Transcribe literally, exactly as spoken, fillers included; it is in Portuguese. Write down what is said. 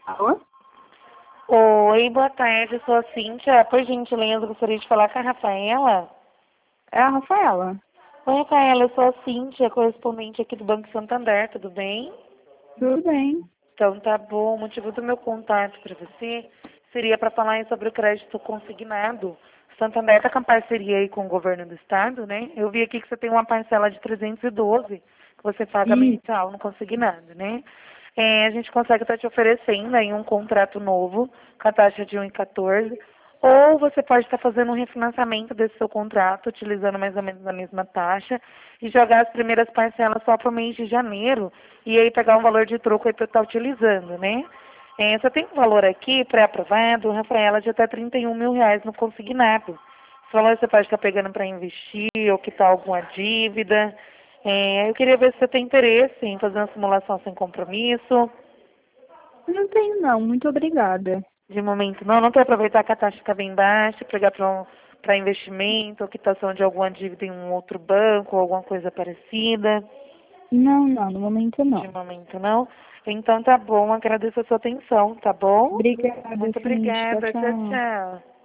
Alô? Oi, boa tarde, eu sou a Cíntia. Por gentileza, gostaria de falar com a Rafaela. É a Rafaela. Oi, Rafaela, eu sou a Cíntia, correspondente aqui do Banco Santander, tudo bem? Tudo bem? Então tá bom, o motivo do meu contato para você seria para falar aí sobre o crédito consignado. O Santander está com parceria aí com o governo do estado, né? Eu vi aqui que você tem uma parcela de trezentos e doze que você paga E mensal no consignado, né? É, a gente consegue estar te oferecendo aí um contrato novo com a taxa de um vírgula quatorze, ou você pode estar fazendo um refinanciamento desse seu contrato, utilizando mais ou menos a mesma taxa, e jogar as primeiras parcelas só para o mês de janeiro, e aí pegar um valor de troco aí para estar utilizando, né? É, você tem um valor aqui pré-aprovado, Rafaela, de até trinta e um mil reais no consignado. Esse valor você pode estar pegando para investir ou quitar alguma dívida. É, eu queria ver se você tem interesse em fazer uma simulação sem compromisso. não tenho não, muito obrigada. De momento não, não quer aproveitar que a taxa fica bem baixa, pegar para um, para investimento ou quitação de alguma dívida em um outro banco ou alguma coisa parecida. Não, não, no momento De não. momento não. Então tá bom, agradeço a sua atenção, tá bom? Obrigada, Muito Cintia. Tchau, obrigada, tchau, tchau. tchau.